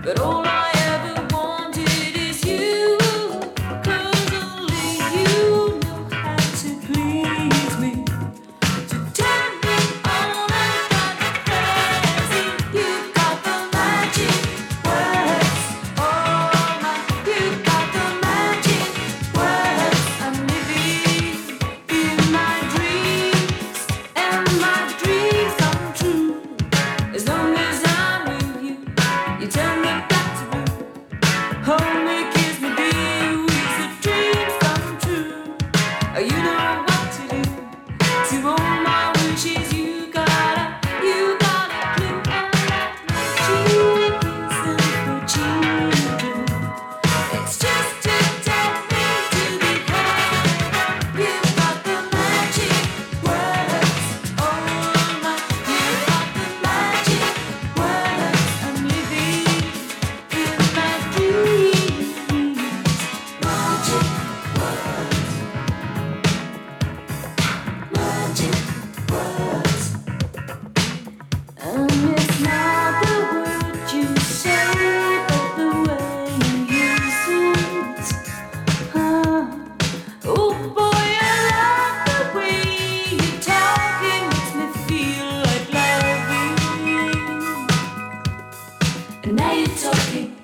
But all I ever wanted is you, 'cause only you know how to please me, to turn me on and drive me crazy. You got the magic words, oh my, you got the magic words. I'm living in my dreams, and my dreams come true. As long as I'm with you, you turn me back to blue. Hold me, kiss me, dear, wish the dreams come true. You know what to do to all my wishes. You gotta click on that magic wisdom for children. It's just to tell me to be happy. You got the magic words, oh my, you got the magic words. I'm living in my dreams. Magic words, magic words. It's not the word you say, but the way you use it. Oh boy, I love the way you talk. It makes me feel like loving. And now you're talking.